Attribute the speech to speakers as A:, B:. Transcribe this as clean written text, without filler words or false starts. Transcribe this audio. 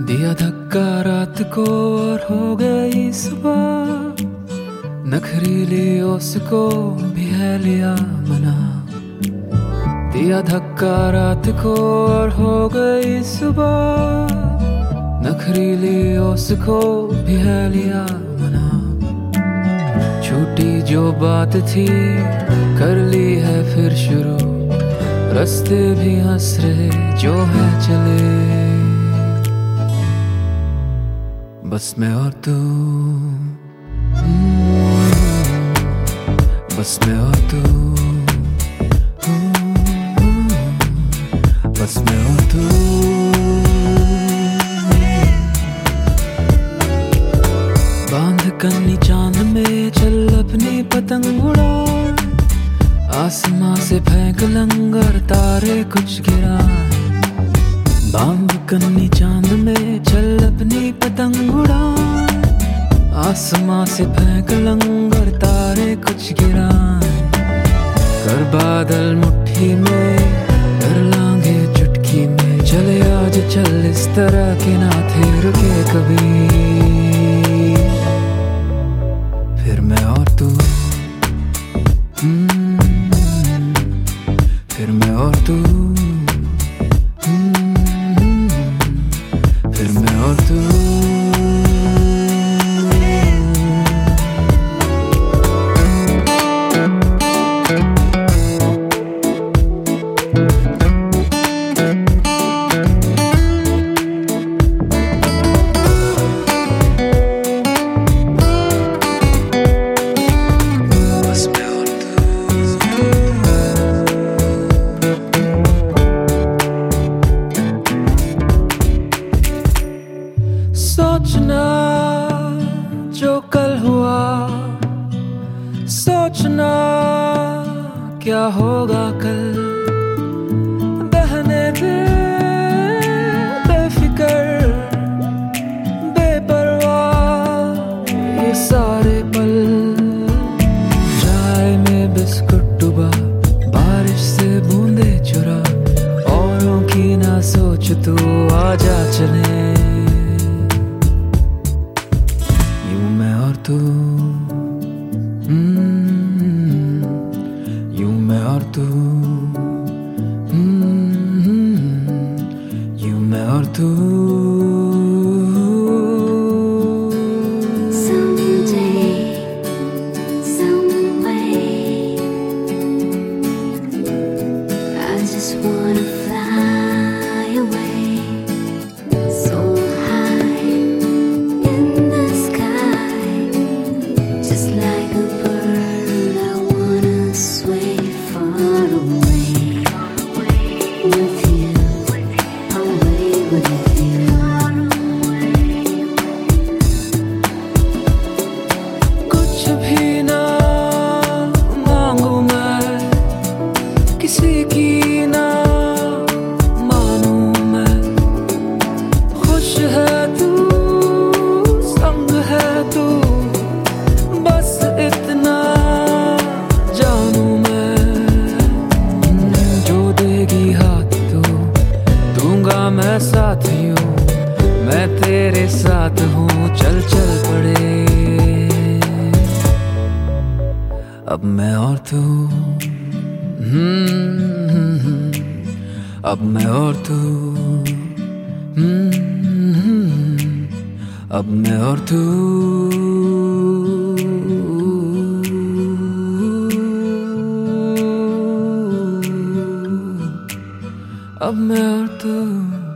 A: दिया धक्का रात को और हो गई सुबह, नखरीली उसको भी है लिया मना। दिया धक्का रात को और हो गई सुबह, नखरीली उसको भी है लिया मना। छूटी जो बात थी कर ली है फिर शुरू, रास्ते भी हंस रहे जो है चले। बस मैं और तू, बस मैं और तू, बस मैं और तू। बांध कन्नी चांद में चल अपनी पतंग उड़ा, आसमां से फेंक लंगर तारे कुछ गिरा। बांध कन्नी चांद में चल अपनी पतंग उड़ा, आसमां से फेंक लंगर तारे कुछ गिरा। कर बादल मुट्ठी में कर लांगे चुटकी में, चले आज चल इस तरह के ना थे रुके कभी। फिर मैं और तू, फिर मैं और तू, फिर मैं और तू। सोचना जो कल हुआ, सोचना क्या होगा कल। बहने दे बेफिकर बेपरवाह ये सारे पल। चाय में बिस्कुट डुबा, बारिश से बूंदे चुरा, औरों की ना सोच तू आजा चले। तू यूं मैं और तू, यूं मैं और तू। किसी की ना मानूं मैं, खुश है तू संग है तू, बस इतना जानूं मैं। जो देगी हाथ तो दूंगा मैं साथियों, मैं तेरे साथ हूँ चल चल पड़े। अब मैं और तू, अब मैं और तू, अब मैं और तू, अब मैं और तू।